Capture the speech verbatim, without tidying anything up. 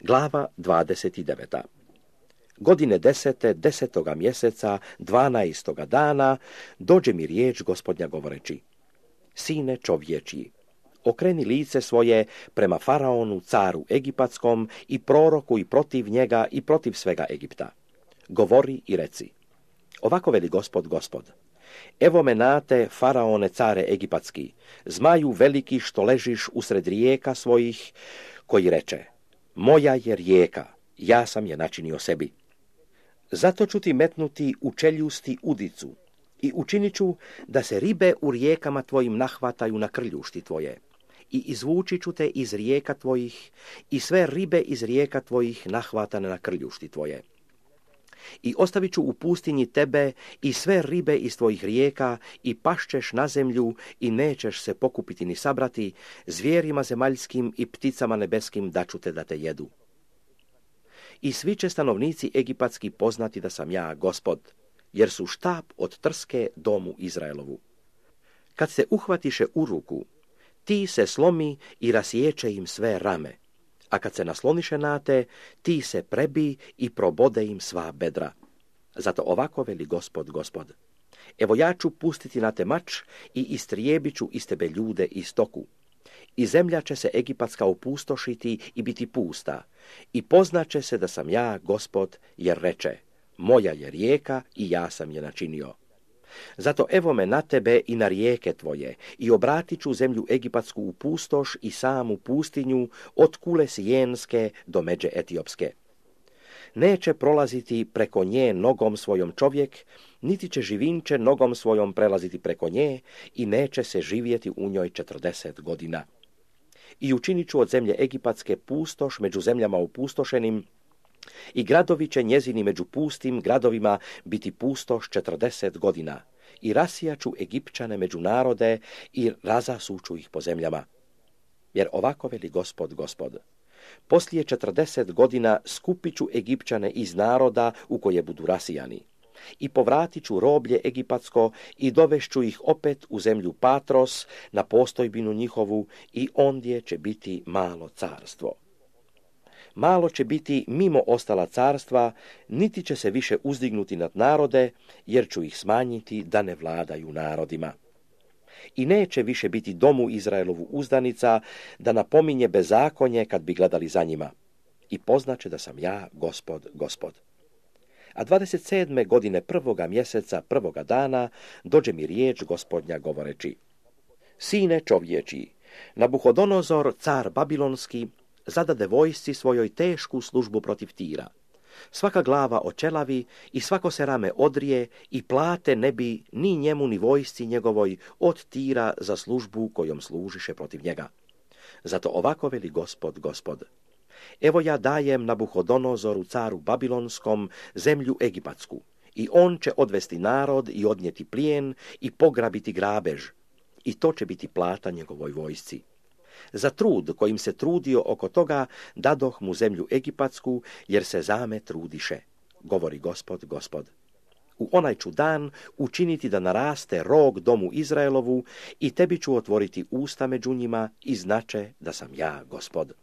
Glava dvadeset devet. Godine desete, desetoga mjeseca, dvanaestoga dana, dođe mi riječ Gospodnja govoreći: Sine čovječji, okreni lice svoje prema faraonu, caru egipatskom, i proroku i protiv njega i protiv svega Egipta. Govori i reci: Ovako veli Gospod, Gospod: Evo me nate, faraone, care egipatski, zmaju veliki što ležiš usred rijeka svojih, koji reče: Moja je rijeka, ja sam je načinio sebi. Zato ću ti metnuti u čeljusti udicu i učinit ću da se ribe u rijekama tvojim nahvataju na krljušti tvoje. I izvući ću te iz rijeka tvojih i sve ribe iz rijeka tvojih nahvatane na krljušti tvoje. I ostavit ću u pustinji tebe i sve ribe iz tvojih rijeka i pašćeš na zemlju i nećeš se pokupiti ni sabrati, zvijerima zemaljskim i pticama nebeskim daću te da te jedu. I svi će stanovnici egipatski poznati da sam ja Gospod, jer su štap od trske domu Izraelovu. Kad se uhvatiše u ruku, ti se slomi i rasječe im sve rame, a kad se nasloniše na te, ti se prebi i probode im sva bedra. Zato ovako veli Gospod, Gospod: Evo ja ću pustiti na te mač i istrijebit ću iz tebe ljude i stoku. I zemlja će se egipatska opustošiti i biti pusta, i poznaće se da sam ja Gospod, jer reče: Moja je rijeka i ja sam je načinio. Zato evo me na tebe i na rijeke tvoje, i obratit ću zemlju egipatsku u pustoš i samu pustinju, od kule Sijenske do međe Etiopske. Neće prolaziti preko nje nogom svojom čovjek, niti će živinče nogom svojom prelaziti preko nje, i neće se živjeti u njoj četrdeset godina. I učinit ću od zemlje egipatske pustoš među zemljama opustošenim, i gradovi će njezini među pustim gradovima biti pustoš četrdeset godina, i rasijaću Egipćane među narode i razasuću ih po zemljama. Jer ovako veli Gospod, Gospod: Poslije četrdeset godina skupit ću Egipćane iz naroda u koje budu rasijani, i povratit ću roblje egipatsko i dovešću ih opet u zemlju Patros na postojbinu njihovu, i ondje će biti malo carstvo. Malo će biti mimo ostala carstva, niti će se više uzdignuti nad narode, jer ću ih smanjiti da ne vladaju narodima. I neće više biti domu Izraelovu uzdanica, da napominje bezakonje kad bi gledali za njima. I poznaće da sam ja Gospod, Gospod. A dvadeset sedme godine prvoga mjeseca prvoga dana dođe mi riječ Gospodnja govoreći: Sine čovječi, Nabuhodonozor, car babilonski, zadade vojsci svojoj tešku službu protiv Tira. Svaka glava očelavi i svako se rame odrije, i plate ne bi ni njemu ni vojsci njegovoj od Tira za službu kojom služiše protiv njega. Zato ovako veli Gospod, Gospod: Evo ja dajem Nabuhodonozoru, caru babilonskom, zemlju egipatsku, i on će odvesti narod i odnijeti plijen i pograbiti grabež, i to će biti plata njegovoj vojsci. Za trud kojim se trudio oko toga dadoh mu zemlju egipatsku, jer se zame trudiše, govori Gospod, Gospod. U onaj ću dan učiniti da naraste rog domu Izraelovu, i tebi ću otvoriti usta među njima, i znače da sam ja Gospod.